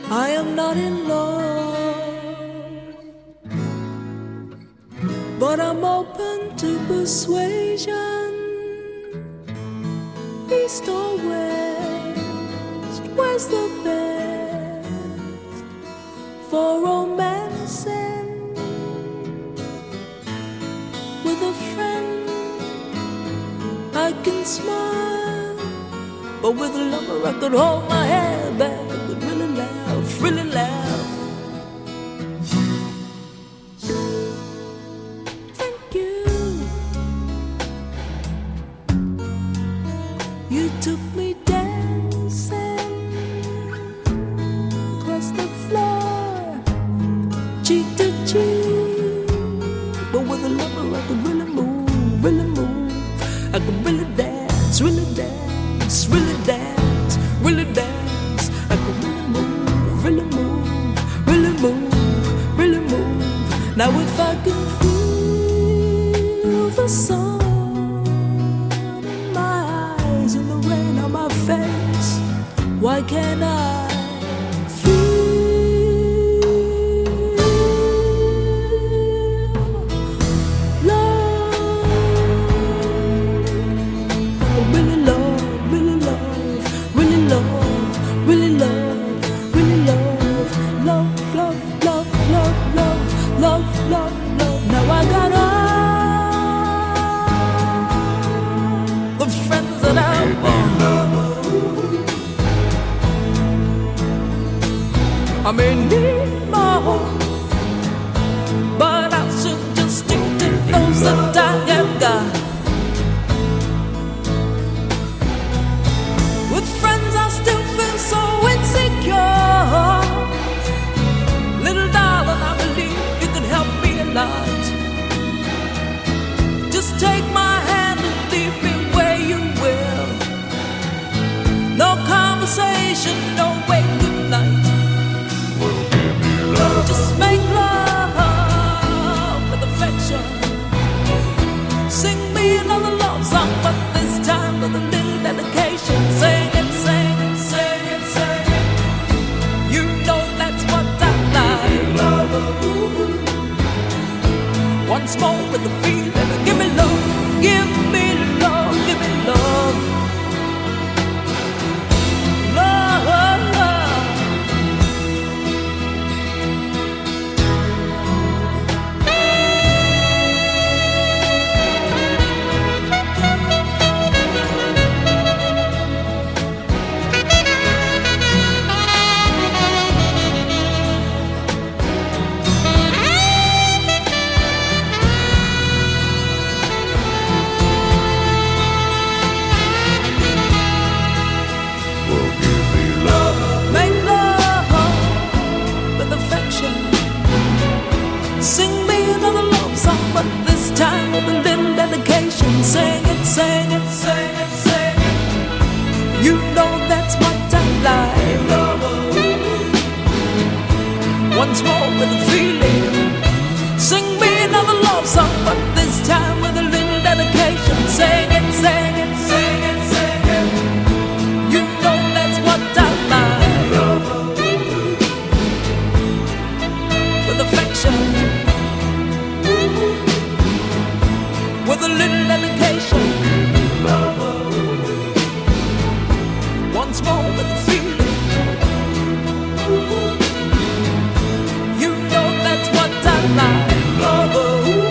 I am not in love, but I'm open to persuasion. East or west, where's the best for romancing? With a friend I can smile, but with a lover I could hold my head back. I could really laugh, really laugh. Thank you. You took me dancing across the floor, cheek to cheek, but with a lover I could really move, really move. I could really dance, really dance, really dance, really dance. I could really move, really move, really move, really move. Now if I can feel the sun in my eyes and the rain on my face, why can't I feel love? Really love, really love, really love, really love, really love, love, love, love, love, love, love, love, love. Now I got all the friends that I want. I may need more, but I should just stick to those that I have got. With friends I still feel so insecure. Little darling, I believe you can help me a lot. Just take my hand and lead me where you will. No conversation, no wait, good night. Just make love with affection. Sing me another love song, but this time with a little dedication. Sing it, sing it, sing it, sing it. You know that's what I like. Once more with the feeling. Give me love, give me love, give me love. Love. Sing me another love song, but this time with a little dedication. Sing it, sing it, sing it, sing it. You know that's what I like. Once more with a feeling. Sing me another love song, but this time with a little dedication. Sing it, sing it, sing it, sing it. You know that's what I like. With affection. With a little dedication. Once more with a feeling. You know that's what I like.